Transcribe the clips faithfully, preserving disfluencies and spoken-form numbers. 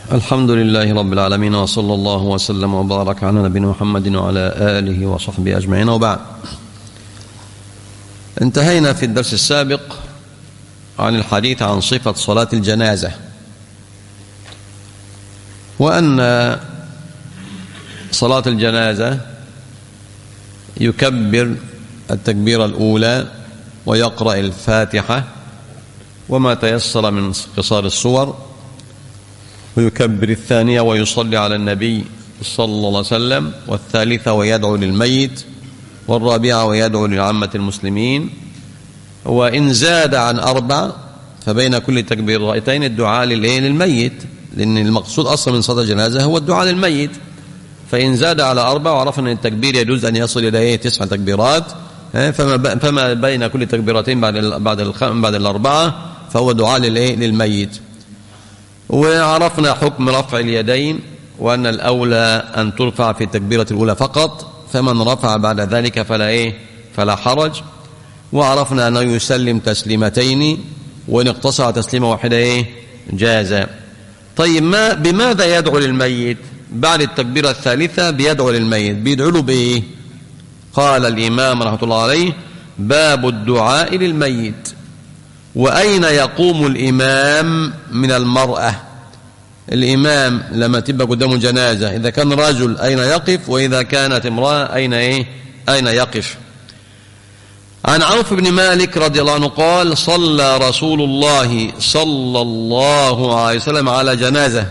الحمد لله رب العالمين، وصلى الله وسلم وبارك على نبينا محمد وعلى آله وصحبه أجمعين، وبعد. انتهينا في الدرس السابق عن الحديث عن صفة صلاة الجنازة، وأن صلاة الجنازة يكبر التكبيرة الأولى ويقرأ الفاتحة وما تيسر من قصار السور، ويكبر الثانية ويصلي على النبي صلى الله عليه وسلم، والثالثة ويدعو للميت، والرابعة ويدعو لعامة المسلمين. وإن زاد عن أربع فبين كل تكبيرتين الدعاء للميت، لأن المقصود أصلا من صلاة الجنازة هو الدعاء للميت. فإن زاد على أربع، وعرفنا أن التكبير يجوز أن يصل إلى تسع تكبيرات، فما فما بين كل تكبيرتين بعد بعد بعد الأربعة فهو دعاء للميت. وعرفنا حكم رفع اليدين، وأن الأولى أن ترفع في التكبيرة الأولى فقط، فمن رفع بعد ذلك فلا إيه فلا حرج. وعرفنا أنه يسلم تسليمتين، وإن اقتصر تسليمة واحدة إيه جاز. طيب، ما بماذا يدعو للميت بعد التكبيرة الثالثة؟ بيدعو للميت، بيدعو له بإيه؟ قال الإمام رحمة الله عليه: باب الدعاء للميت. وأين يقوم الإمام من المرأة؟ الإمام لما تبقى قدامه جنازة، إذا كان رجل أين يقف، وإذا كانت امرأة أين إيه أين يقف؟ عن عوف بن مالك رضي الله عنه قال: صلى رسول الله صلى الله عليه وسلم على جنازة،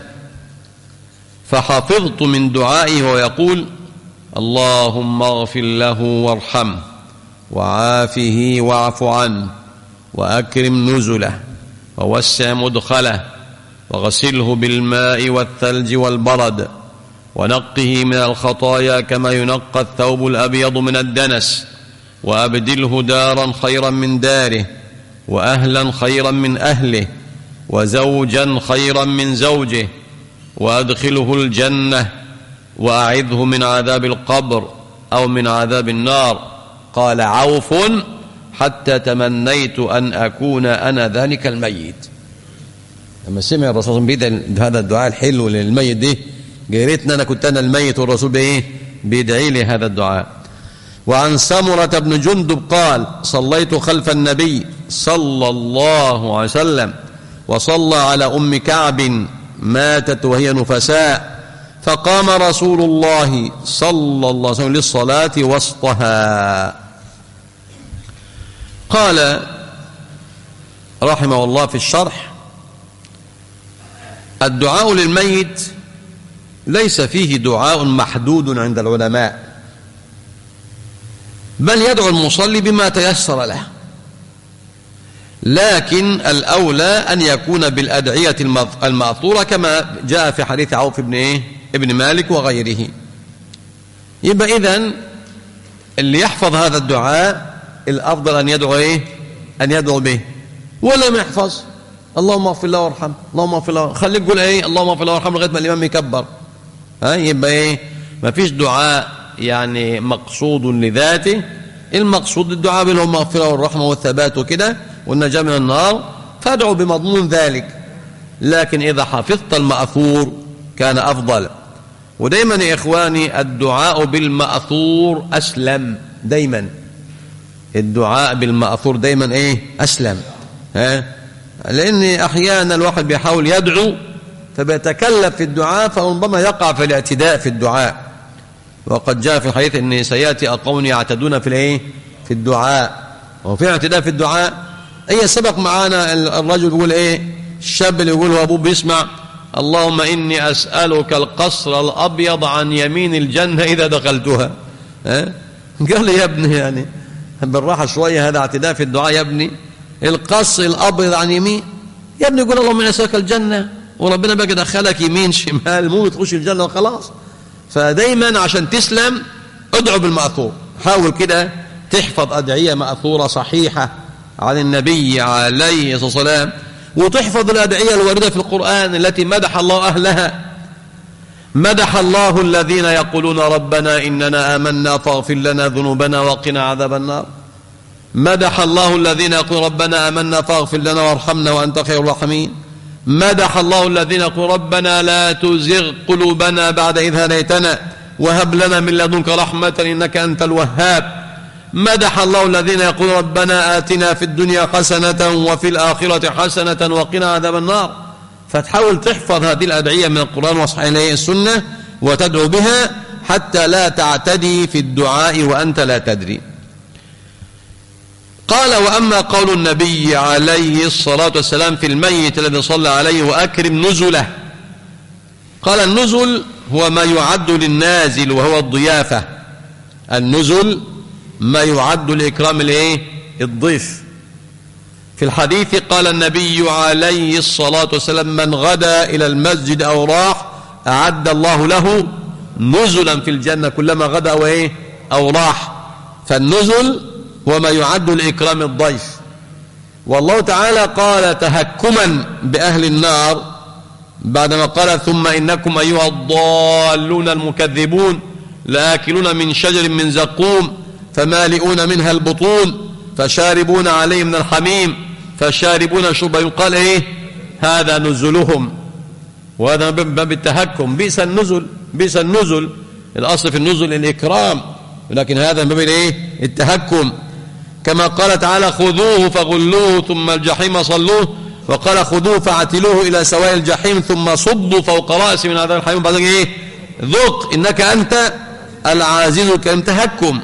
فحفظت من دعائه ويقول: اللهم اغفر له وارحمه وعافه واعف عنه وأكرم نزله ووسع مدخله وغسله بالماء والثلج والبرد ونقه من الخطايا كما ينقى الثوب الأبيض من الدنس، وأبدله دارا خيرا من داره، وأهلا خيرا من أهله، وزوجا خيرا من زوجه، وأدخله الجنة، وأعذه من عذاب القبر أو من عذاب النار. قال عوف: حتى تمنيت أن أكون أنا ذلك الميت. لما سمع الرسول بيدعي هذا الدعاء الحلو للميت دي، قريتنا أنا كنت أنا الميت والرسول بإيه بيدعي لي هذا الدعاء. وعن سمرة بن جندب قال: صليت خلف النبي صلى الله عليه وسلم، وصلى على أم كعب ماتت وهي نفساء، فقام رسول الله صلى الله عليه وسلم للصلاة وسطها. قال رحمه الله في الشرح: الدعاء للميت ليس فيه دعاء محدود عند العلماء، بل يدعو المصلي بما تيسر له، لكن الأولى أن يكون بالأدعية المأثورة كما جاء في حديث عوف بن إيه ابن مالك وغيره. يبقى إذن اللي يحفظ هذا الدعاء الأفضل أن يدعو إيه أن يدعو به، ولا ما يحفظ اللهم اغفر له وارحمه، اللهم اغفر له، خليك تقول إيه اللهم اغفر له وارحمه لغاية ما الإمام يكبر. ها يبقى إيه ما فيش دعاء يعني مقصود لذاته، المقصود الدعاء بالمغفرة والرحمة والثبات وكده والنجاة من النار، فادعوا بمضمون ذلك. لكن إذا حفظت المأثور كان أفضل. ودايما يا إخواني الدعاء بالمأثور أسلم، دايما الدعاء بالمأثور دايما إيه أسلم. ها لأن أحيانا الواحد بيحاول يدعو فبيتكلف في الدعاء، فربما يقع في الاعتداء في الدعاء. وقد جاء في الحديث أن سيأتي أقوم يعتدون في الايه في الدعاء، وفي اعتداء في الدعاء. أي سبق معانا الرجل يقول ايه الشاب اللي يقول وابوه بيسمع: اللهم إني أسألك القصر الأبيض عن يمين الجنة إذا دخلتها. ها قال لي يا ابني يعني بالراحة شوية، هذا اعتداء في الدعاء يا ابني. القصر الأبيض عن يمين يا ابني، يقول اللهم إني أسألك الجنة، وربنا بقى دخلك يمين شمال، مو تخش الجنة وخلاص. فدايما عشان تسلم ادعو بالمأثور، حاول كده تحفظ أدعية مأثورة صحيحة عن النبي عليه الصلاة والسلام، وتحفظ الأدعية الواردة في القرآن التي مدح الله أهلها. مدح الله الذين يقولون ربنا إننا آمنا فاغفر لنا ذنوبنا وقنا عذاب النار. مدح الله الذين يقولون ربنا آمنا فاغفر لنا وارحمنا وأنت خير الراحمين. مدح الله الذين يقول ربنا لا تزغ قلوبنا بعد إذ هديتنا وهب لنا من لدنك رحمة إنك أنت الوهاب. مدح الله الذين يقول ربنا آتنا في الدنيا حسنة وفي الآخرة حسنة وقنا عذاب النار. فتحاول تحفظ هذه الأدعية من القرآن وصحيح السنة وتدعو بها حتى لا تعتدي في الدعاء وأنت لا تدري. قال وأما قول النبي عليه الصلاة والسلام في الميت الذي صلى عليه وأكرم نزله، قال النزل هو ما يعد للنازل وهو الضيافة. النزل ما يعد لإكرام الايه الضيف. في الحديث قال النبي عليه الصلاة والسلام من غدا إلى المسجد أو راح أعد الله له نزلا في الجنة كلما غدا أو, إيه أو راح. فالنزل هو ما يعد لإكرام الضيف. والله تعالى قال تهكما بأهل النار بعدما قال ثم إنكم أيها الضالون المكذبون لآكلون من شجر من زقوم فمالئون منها البطون فشاربون عليه من الحميم فشاربون شربا يقال إيه هذا نزلهم. وهذا من باب التهكم. بئس النزل بئس النزل. الأصل في النزل الإكرام، ولكن هذا من باب الإيه التهكم. كما قال تعالى خذوه فغلوه ثم الجحيم صلوه، وقال خذوه فاعتلوه إلى سواء الجحيم ثم صبوا فوق رأسه من عذاب الحميم بعد إيه ذق إنك أنت العزيز الكريم. تهكم.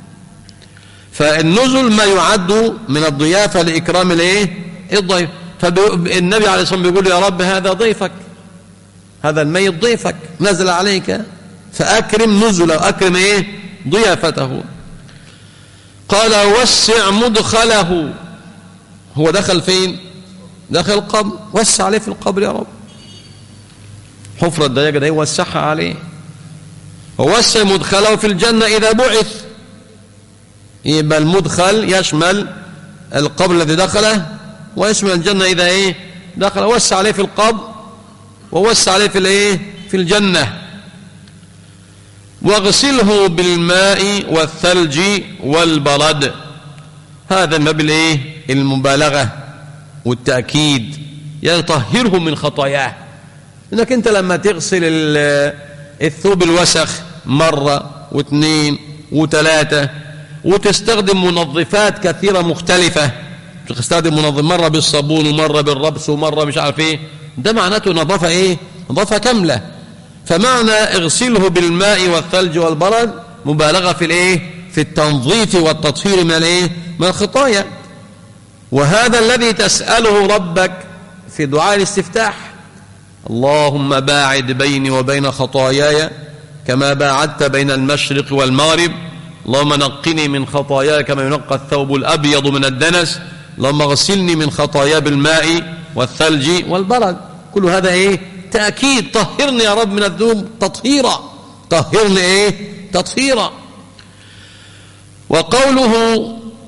فالنزل ما يعد من الضيافة لإكرام الايه الضيف. فالنبي عليه الصلاة والسلام بيقول يا رب هذا ضيفك، هذا الميت ضيفك نزل عليك فأكرم نزله، أكرم ايه ضيافته. قال وسع مدخله. هو دخل فين؟ دخل القبر، وسع عليه في القبر يا رب. حفرة الضيقة دي وسعها عليه. ووسع مدخله في الجنة إذا بعث. يبقى المدخل يشمل القبر الذي دخله ويشمل الجنة إذا إيه دخل. وسع عليه في القبر ووسع عليه في الإيه في الجنة. واغسله بالماء والثلج والبرد. هذا ما بالإيه المبالغة والتأكيد، يطهره من خطاياه. إنك أنت لما تغسل الثوب الوسخ مرة واثنين وثلاثة وتستخدم منظفات كثيرة مختلفة، تستخدم منظف مرة بالصابون ومرة بالربس ومرة مش عارف ايه، ده معناته نظافة ايه نظافة كاملة. فمعنى اغسله بالماء والثلج والبرد مبالغة في الايه في التنظيف والتطهير من الايه من الخطايا. وهذا الذي تسأله ربك في دعاء الاستفتاح. اللهم باعد بيني وبين خطاياي كما باعدت بين المشرق والمغرب. اللهم نقني من خطاياي كما ينقى الثوب الأبيض من الدنس. اللهم اغسلني من خطاياي بالماء والثلج والبرد. كل هذا ايه تأكيد. طهرني يا رب من الذنوب تطهيرا، طهرني ايه تطهيرا. وقوله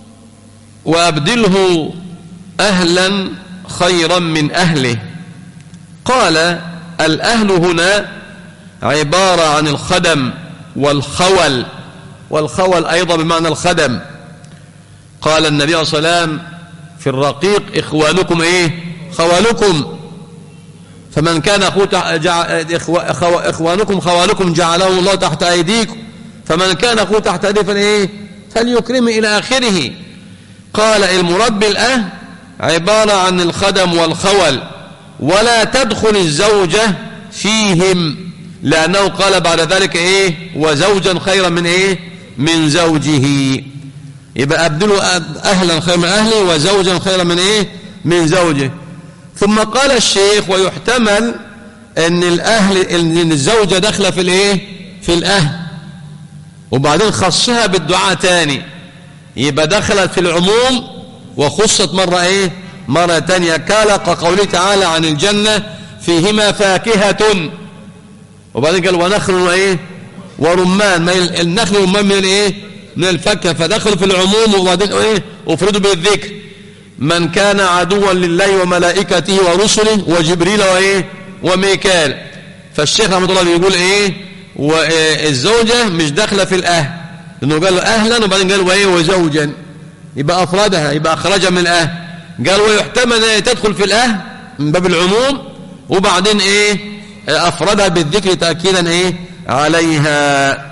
وأبدله أهلا خيرا من أهله. قال الأهل هنا عبارة عن الخدم والخول، والخول أيضا بمعنى الخدم. قال النبي صلى الله عليه وسلم في الرقيق إخوانكم إيه خوالكم. فمن كان إخوانكم خوالكم جعله الله تحت أيديكم، فمن كان أخوه تحت أيديه فإيه فليكرمه إلى آخره. قال المراد بالأهل عبارة عن الخدم والخول، ولا تدخل الزوجة فيهم، لأنه قال بعد ذلك إيه وزوجا خيرا من إيه من زوجه. يبقى أبدله أهلا خيرا من أهله وزوجا خيرا من إيه من زوجه. ثم قال الشيخ ويحتمل أن الأهل أن الزوجة داخله في الإيه في الأهل، وبعدين خصها بالدعاء تاني، يبقى دخلت في العموم وخصت مرة إيه مرة تانية. كقوله تعالى عن الجنة فيهما فاكهة، وبعدين قال ونخل وإيه ورمان. النخل والرمان من الإيه من الفاكهة، فدخلوا في العموم وبعدين إيه أفردوا بالذكر. من كان عدوا لله وملائكته ورسله وجبريل وإيه وميكال. فالشيخ رحمه الله بيقول إيه والزوجة مش داخلة في الأهل، لأنه قال أهلا وبعدين قال وإيه وزوجا، يبقى أفردها، يبقى أخرجها من الأهل. قال ويحتمل أن تدخل في الأهل من باب العموم، وبعدين ايه افردها بالذكر تأكيدا ايه عليها.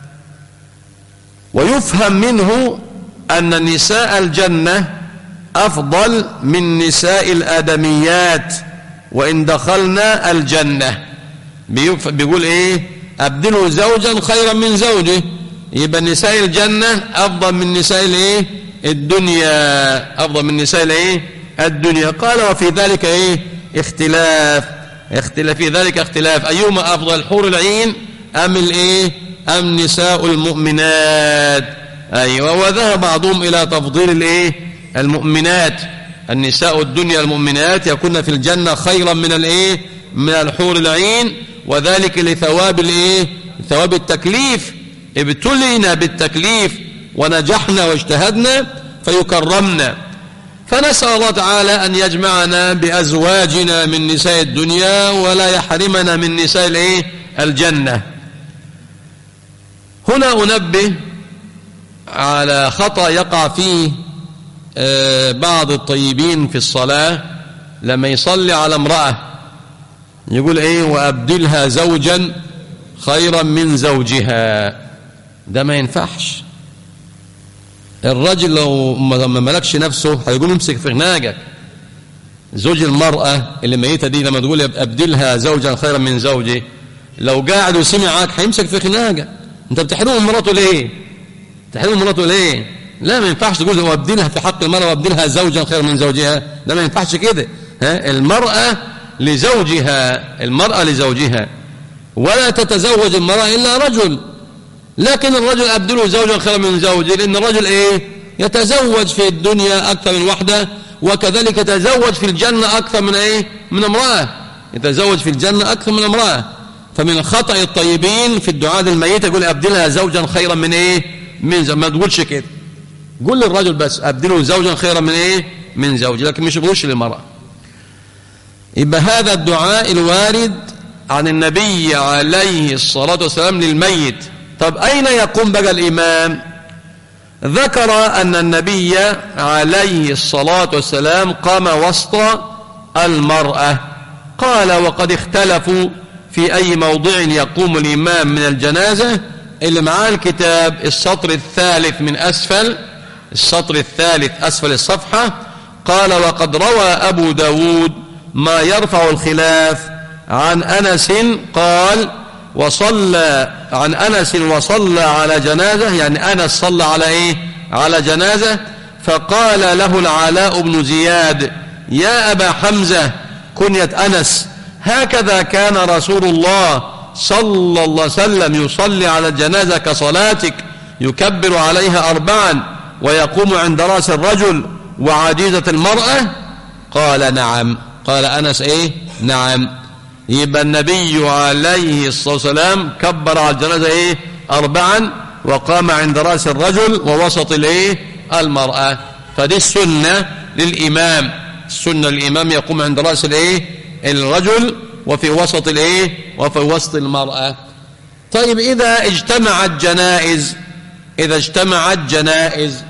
ويفهم منه ان نساء الجنة افضل من نساء الادميات وان دخلنا الجنة. بيقول ايه ابدلوا زوجا خيرا من زوجه، يبقى نساء الجنة افضل من نساء الايه الدنيا، افضل من نساء الايه الدنيا. قال وفي ذلك ايه اختلاف، اختلاف في ذلك اختلاف ايهما افضل الحور العين ام الايه ام نساء المؤمنات. ايوه وذهب بعضهم الى تفضيل الايه المؤمنات، النساء الدنيا المؤمنات يكون في الجنة خيرا من الايه من الحور العين، وذلك لثواب الايه ثواب التكليف، ابتلينا بالتكليف ونجحنا واجتهدنا فيكرمنا. فنسأل الله تعالى أن يجمعنا بأزواجنا من نساء الدنيا ولا يحرمنا من نساء الايه الجنة. هنا أنبه على خطأ يقع فيه بعض الطيبين في الصلاة لما يصلي على امرأة يقول ايه وأبدلها زوجا خيرا من زوجها. ده ما ينفعش. الرجل لو ما ملكش نفسه هيقول امسك في خناقك. زوج المرأة اللي ميتة دي لما تقول أبدلها زوجا خيرا من زوجي، لو قاعد وسمعك هيمسك في خناقك. انت بتحرمه مراته ليه؟ تحرمه مراته ليه؟ لا ما ينفعش تقول وابدلها في حق المرأة وابدلها زوجا خيرا من زوجها، ده ما ينفعش كده. ها المرأة لزوجها، المرأة لزوجها، ولا تتزوج المرأة إلا رجل. لكن الرجل أبدله زوجا خيرا من زوجه، لأن الرجل إيه يتزوج في الدنيا أكثر من وحده، وكذلك يتزوج في الجنة أكثر من إيه من امرأة، يتزوج في الجنة أكثر من امرأة. فمن خطأ الطيبين في الدعاء للميت يقول أبدلها زوجا خيرا من إيه من زوجه. ما تقولش كده، قول للرجل بس أبدله زوجا خيرا من إيه من زوجه، لكن مش تقولش للمرأة. يبقى هذا الدعاء الوارد عن النبي عليه الصلاة والسلام للميت. طب أين يقوم بقى الإمام؟ ذكر أن النبي عليه الصلاة والسلام قام وسط المرأة. قال وقد اختلفوا في أي موضع يقوم الإمام من الجنازة. اللي معاه الكتاب السطر الثالث من أسفل، السطر الثالث أسفل الصفحة. قال وقد روى أبو داود ما يرفع الخلاف عن أنس قال وصلى عن أنس وصلى على جنازة، يعني أنس صلى على إيه على جنازة. فقال له العلاء بن زياد يا أبا حمزة كنية أنس هكذا كان رسول الله صلى الله عليه وسلم يصلي على الجنازة كصلاتك يكبر عليها أربعا ويقوم عند رأس الرجل وعجيزة المرأة؟ قال نعم. قال أنس إيه نعم. يبقى النبي عليه الصلاة والسلام كبر على الجنازة إيه أربعا وقام عند رأس الرجل ووسط الإيه المرأة. فدي السنة للإمام، السنة للإمام يقوم عند رأس الإيه الرجل وفي وسط الإيه وفي وسط المرأة. طيب إذا اجتمعت جنائز، إذا اجتمعت جنائز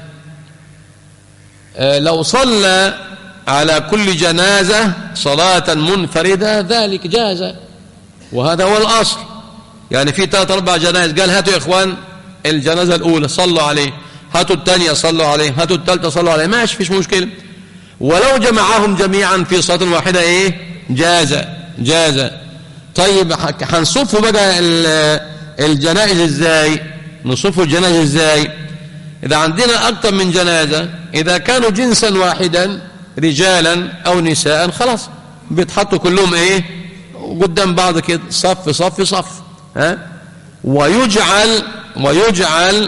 آه لو صلى على كل جنازة صلاة منفردة ذلك جاز، وهذا هو الأصل. يعني في ثلاث أربع جنائز قال هاتوا يا إخوان الجنازة الأولى صلوا عليه، هاتوا الثانية صلوا عليه، هاتوا الثالثة صلوا عليه، ماشي فيش مشكلة. ولو جمعهم جميعا في صلاة واحدة إيه جاز جاز. طيب هنصفوا بقى الجنائز إزاي؟ نصفوا الجنائز إزاي؟ إذا عندنا أكثر من جنازة إذا كانوا جنسا واحدا رجالا أو نساء خلاص بيتحطوا كلهم إيه قدام بعض كده صف صف صف ها. ويجعل ويجعل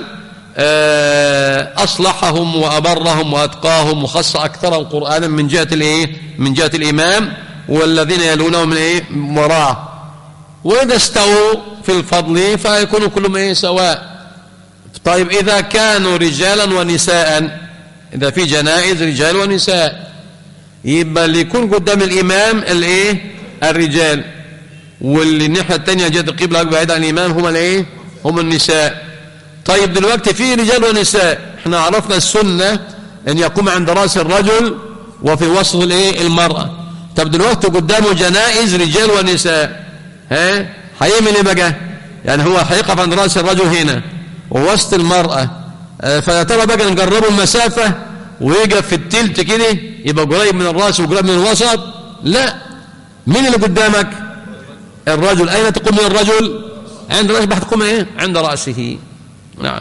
أصلحهم وأبرهم وأتقاهم وخاصة أكثرهم قرآنا من جهة الإيه من جهة الإمام والذين يلونهم من إيه وراءه. وإذا استووا في الفضل فيكونوا كلهم إيه سواء. طيب إذا كانوا رجالا ونساء، إذا في جنائز رجال ونساء يبقى اللي يكون قدام الإمام الإيه الرجال، واللي الناحية الثانية جهة القبلة بعيد عن الإمام هم الإيه هم النساء. طيب دلوقتي في رجال ونساء، احنا عرفنا السنة أن يقوم عند رأس الرجل وفي وسط الإيه المرأة. طب دلوقتي قدامه جنائز رجال ونساء، ها هيعمل ايه بقى؟ يعني هو هيقف عند راس الرجل هنا ووسط المرأة، فيا ترى بقى نقربه المسافة ويقف في التلت كده يبقى قريب من الراس وقريب من الوسط؟ لا. مين اللي قدامك؟ الرجل. أين تقوم من الرجل؟ عند رأسه. بحث تقوم ايه؟ عند رأسه. نعم.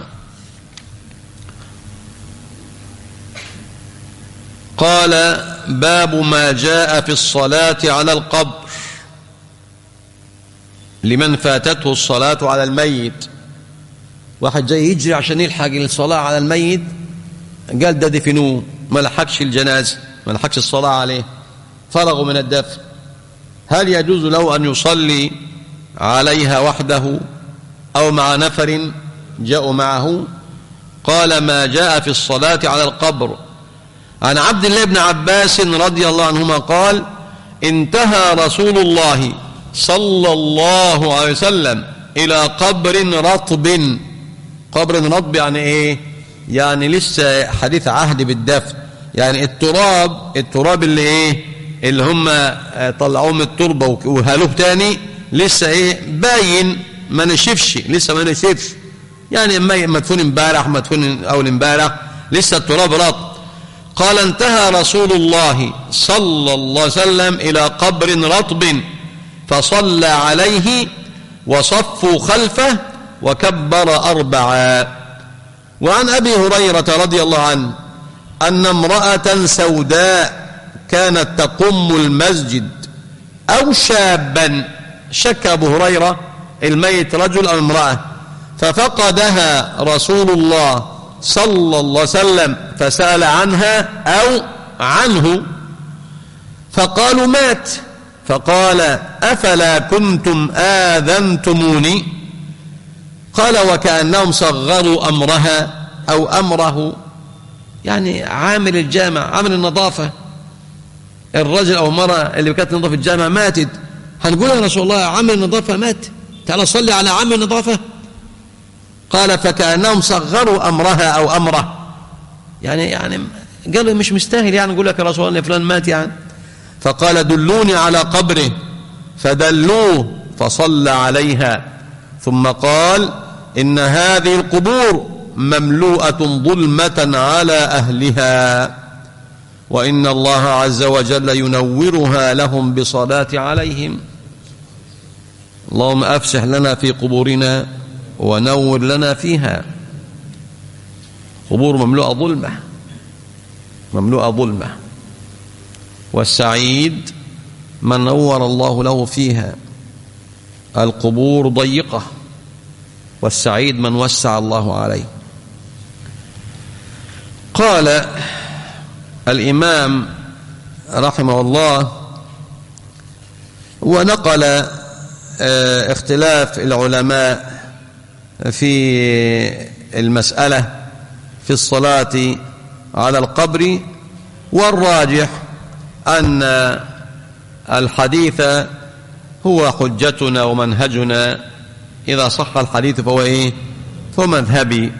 قال باب ما جاء في الصلاة على القبر لمن فاتته الصلاة على الميت. واحد جاي يجري عشان يلحق الصلاة على الميت، قال ده دفنوه، ما لحقش الجنازة، ما لحقش الصلاة عليه، فرغوا من الدفن. هل يجوز له أن يصلي عليها وحده أو مع نفر جاءوا معه؟ قال ما جاء في الصلاة على القبر عن عبد الله بن عباس رضي الله عنهما قال انتهى رسول الله صلى الله عليه وسلم إلى قبر رطب. قبر رطب يعني إيه؟ يعني لسه حديث عهد بالدفن، يعني التراب التراب اللي إيه؟ اللي هم طلعوه من التربة وهالوه تاني لسه إيه؟ باين، ما نشفش، لسه ما نشفش، يعني مدفون امبارح مدفون أول امبارح، لسه التراب رطب. قال انتهى رسول الله صلى الله عليه وسلم إلى قبر رطب فصلى عليه وصفوا خلفه وكبر أربعا. وعن أبي هريرة رضي الله عنه أن امرأة سوداء كانت تقم المسجد أو شابا، شك أبو هريرة الميت رجل أو امرأة، ففقدها رسول الله صلى الله عليه وسلم فسأل عنها أو عنه فقالوا مات، فقال أفلا كنتم آذنتموني؟ قال وكأنهم صغروا أمرها أو أمره، يعني عامل الجامع عامل النظافة، الرجل أو المرأة اللي كانت تنظف الجامع ماتت، هنقول يا رسول الله عامل النظافة مات، تعال صلي على عامل النظافة؟ قال فكأنهم صغروا أمرها أو أمره، يعني يعني قالوا مش مستاهل يعني نقول لك يا رسول الله فلان مات يعني. فقال دلوني على قبره فدلوه فصلى عليها، ثم قال إن هذه القبور مملوءة ظلمة على أهلها وإن الله عز وجل ينورها لهم بصلاة عليهم. اللهم أفسح لنا في قبورنا ونور لنا فيها. قبور مملوءة ظلمة، مملوءة ظلمة، والسعيد من نور الله له فيها. القبور ضيقة والسعيد من وسع الله عليه. قال الإمام رحمه الله ونقل اختلاف العلماء في المسألة في الصلاة على القبر، والراجح أن الحديث هو حجتنا ومنهجنا، إذا صح الحديث فهو إيه؟ فهو مذهبي.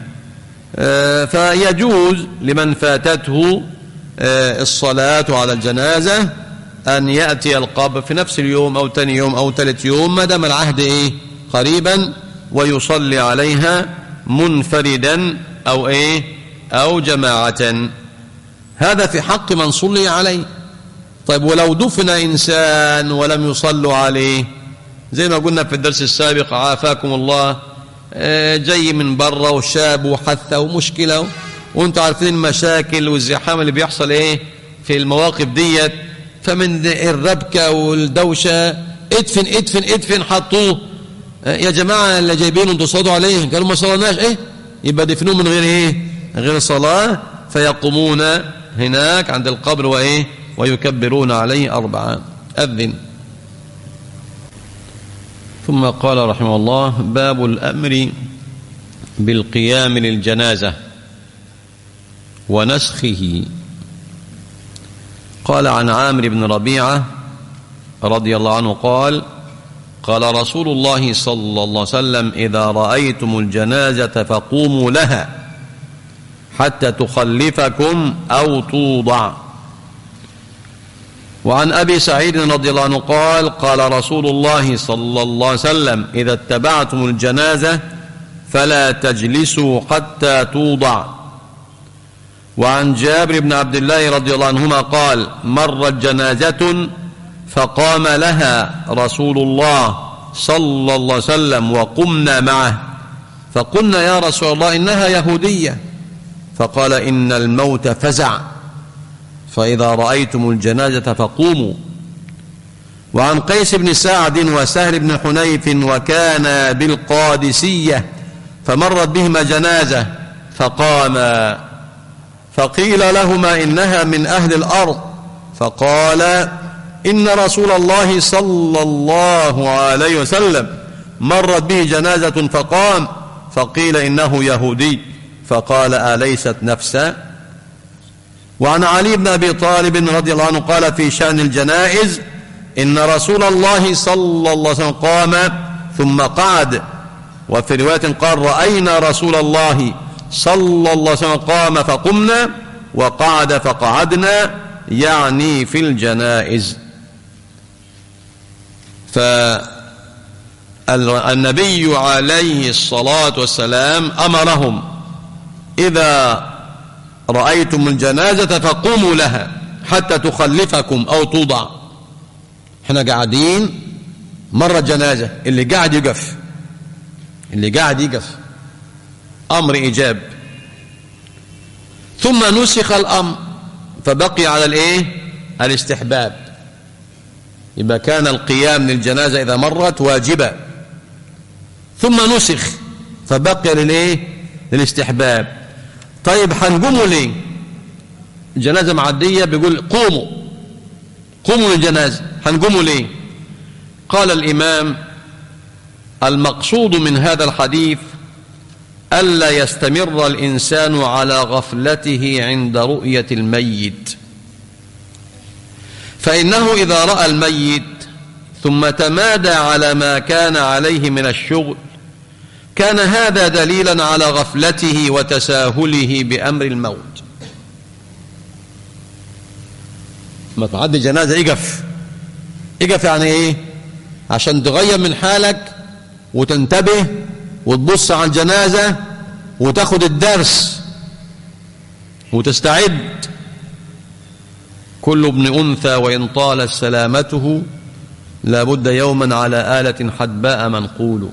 فيجوز لمن فاتته الصلاة على الجنازة أن يأتي القبر في نفس اليوم أو تاني يوم أو ثالث يوم ما دام العهد إيه؟ قريبا، ويصلي عليها منفردا أو إيه؟ أو جماعة. هذا في حق من صلي عليه. طيب ولو دفن إنسان ولم يصلوا عليه، زي ما قلنا في الدرس السابق عافاكم الله، جاي من برا وشاب وحثة ومشكلة، وانتم عارفين المشاكل والزحام اللي بيحصل ايه في المواقف ديت، فمن الربكة والدوشة ادفن ادفن ادفن حطوه، يا جماعة اللي جايبينه انتوا صلوا عليه، قالوا ما صلناش، ايه يبقى دفنوه من غير ايه؟ غير صلاة. فيقومون هناك عند القبر وايه؟ ويكبرون عليه أربعة. أذن. ثم قال رحمه الله باب الأمر بالقيام للجنازة ونسخه. قال عن عامر بن ربيعة رضي الله عنه قال قال رسول الله صلى الله عليه وسلم إذا رأيتم الجنازة فقوموا لها حتى تخلفكم أو توضع. وعن أبي سعيد رضي الله عنه قال قال رسول الله صلى الله عليه وسلم إذا اتبعتم الجنازة فلا تجلسوا حتى توضع. وعن جابر بن عبد الله رضي الله عنهما قال مرت جنازة فقام لها رسول الله صلى الله عليه وسلم وقمنا معه فقلنا يا رسول الله إنها يهودية، فقال إن الموت فزع فإذا رأيتم الجنازة فقوموا. وعن قيس بن سعد وسهل بن حنيف وكان بالقادسية فمرت بهما جنازة فقاما فقيل لهما إنها من أهل الأرض، فقال إن رسول الله صلى الله عليه وسلم مرت به جنازة فقام، فقيل إنه يهودي، فقال أليست نفسا. وعن علي بن أبي طالب رضي الله عنه قال في شأن الجنائز إن رسول الله صلى الله عليه وسلم قام ثم قعد، وفي رواية قال رأينا رسول الله صلى الله عليه وسلم قام فقمنا وقعد فقعدنا، يعني في الجنائز. فالنبي عليه الصلاة والسلام أمرهم إذا رأيتم الجنازة فقوموا لها حتى تخلفكم أو توضع. احنا قاعدين مرة جنازة، اللي قاعد يقف اللي قاعد يقف أمر إيجاب، ثم نسخ الأمر فبقي على الإيه؟ الاستحباب. يبقى كان القيام للجنازة إذا مرت واجبا، ثم نسخ فبقي للإيه؟ للاستحباب. طيب هنقوموا ليه؟ الجنازة معدية بيقول قوموا قوموا للجنازة، هنقوموا ليه؟ قال الإمام المقصود من هذا الحديث ألا يستمر الإنسان على غفلته عند رؤية الميت، فإنه إذا رأى الميت ثم تمادى على ما كان عليه من الشغل كان هذا دليلا على غفلته وتساهله بأمر الموت. ما تعدي جنازة اقف اقف يعني ايه؟ عشان تغير من حالك وتنتبه وتبص على الجنازة وتاخد الدرس وتستعد. كل ابن أنثى وإن طالت سلامته لابد يوما على آلة حدباء منقول.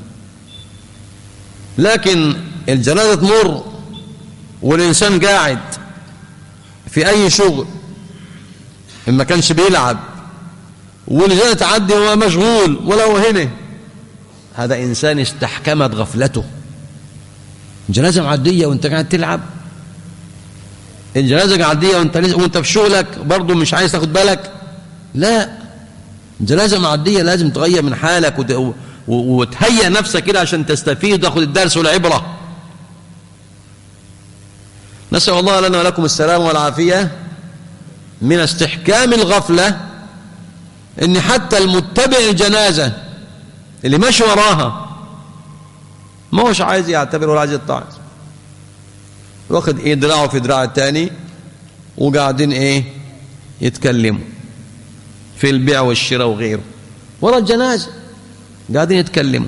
لكن الجنازة تمر والإنسان قاعد في أي شغل، إما كانش بيلعب، والجنازة تعدي وهو مشغول ولا هو هنا، هذا إنسان استحكمت غفلته. الجنازة معدية وانت قاعد تلعب، الجنازة معدية وانت, وانت في شغلك برضو مش عايز تاخد بالك، لا، الجنازة معدية لازم تغير من حالك وت... وتهيئ نفسك كده عشان تستفيد وتاخد الدرس والعبرة. نسأل الله لنا ولكم السلام والعافية. من استحكام الغفلة ان حتى المتبع الجنازة اللي ماشي وراها ما هوش عايز يعتبر ولا عايز يتعظ، واخد ايه دراعه في دراع التاني وقاعدين ايه يتكلموا في البيع والشراء وغيره ورا الجنازة، قاعدين يتكلموا،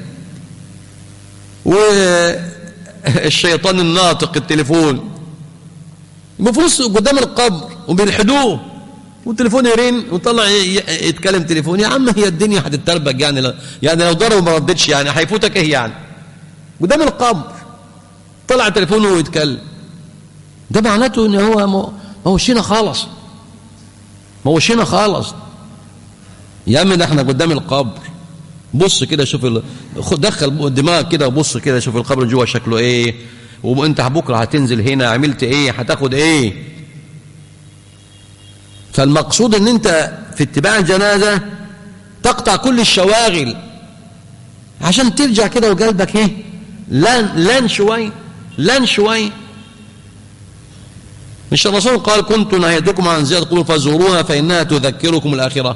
والشيطان الناطق التليفون بفوس قدام القبر وبيلحدوه والتليفون يرن وطلع يتكلم تليفون. يا عم هي الدنيا هتتربك يعني لو يعني لو ضرب ما ردتش يعني هيفوتك ايه يعني؟ قدام القبر طلع تليفونه ويتكلم، ده معناته ان هو ما هوش هنا خالص، ما هوش هنا خالص. يا عم ده احنا قدام القبر، بص كده شوف ال... دخل الدماغ كده وبص كده شوف القبر جوه شكله ايه، وانت بكره هتنزل هنا عملت ايه، هتاخد ايه. فالمقصود ان انت في اتباع الجنازة تقطع كل الشواغل عشان ترجع كده وقلبك ايه لان لان شوي لان شوي. مش الرسول قال كنت نهيتكم عن زيادة قولوا فزوروها فإنها تذكركم الآخرة؟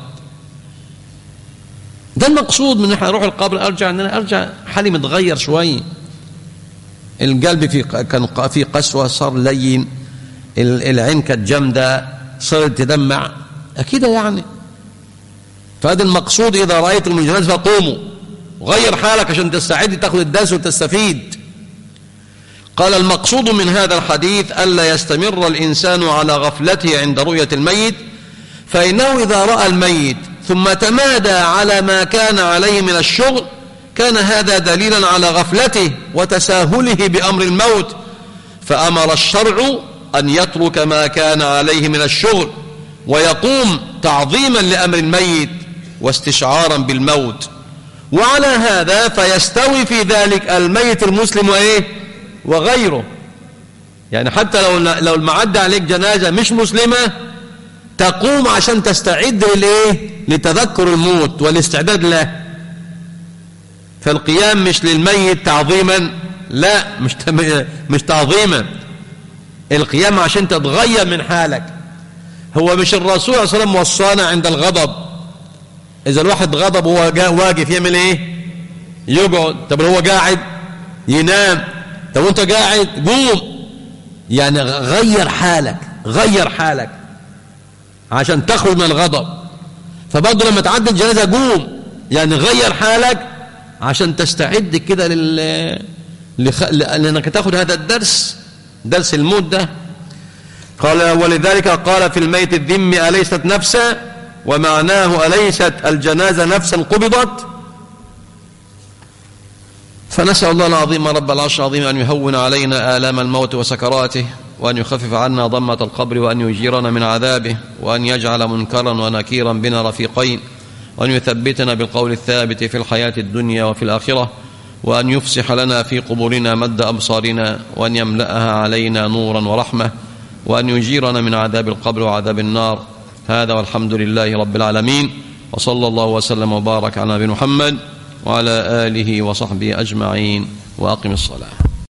ده المقصود من احنا نروح القبر ارجع ان انا ارجع حالي متغير شوي، القلب في كان في قسوة صار لين، العين كانت جامدة صارت تدمع، أكيد يعني فهذا المقصود: إذا رأيتم من الجنازة فقوموا، غير حالك عشان تستعد تأخذ الدرس وتستفيد. قال: المقصود من هذا الحديث ألا يستمر الإنسان على غفلته عند رؤية الميت، فإنه إذا رأى الميت ثم تمادى على ما كان عليه من الشغل كان هذا دليلا على غفلته وتساهله بأمر الموت، فأمر الشرع أن يترك ما كان عليه من الشغل ويقوم تعظيما لأمر الميت واستشعارا بالموت. وعلى هذا فيستوي في ذلك الميت المسلم وإيه وغيره. يعني حتى لو لو المعدى عليك جنازة مش مسلمة تقوم عشان تستعد للإيه لتذكر الموت والاستعداد له. فالقيام مش للميت تعظيما، لا، مش مش تعظيما، القيام عشان تتغير من حالك. هو مش الرسول صلى الله عليه وسلم وصانا عند الغضب إذا الواحد غضب وهو واقف يعمل إيه؟ يقعد. طب هو قاعد ينام. طب وانت قاعد قوم. يعني غير حالك، غير حالك عشان تخرج من الغضب. فبرضه لما تعدي الجنازة قوم، يعني غير حالك عشان تستعد كده لل لخ... لأنك تأخذ هذا الدرس، درس الموت ده. قال: ولذلك قال في الميت الذمي: أليست نفسا؟ ومعناه: أليست الجنازة نفسا قبضت؟ فنسأل الله العظيم رب العرش العظيم أن يهون علينا آلام الموت وسكراته، وأن يخفف عنا ضمة القبر، وأن يجيرنا من عذابه، وأن يجعل منكرا ونكيرا بنا رفيقين، وأن يثبتنا بالقول الثابت في الحياة الدنيا وفي الآخرة، وأن يفسح لنا في قبورنا مد أبصارنا، وأن يملأها علينا نورا ورحمة، وأن يجيرنا من عذاب القبر وعذاب النار. هذا والحمد لله رب العالمين، وصلى الله وسلم وبارك على نبينا محمد وعلى آله وصحبه أجمعين، وأقم الصلاة.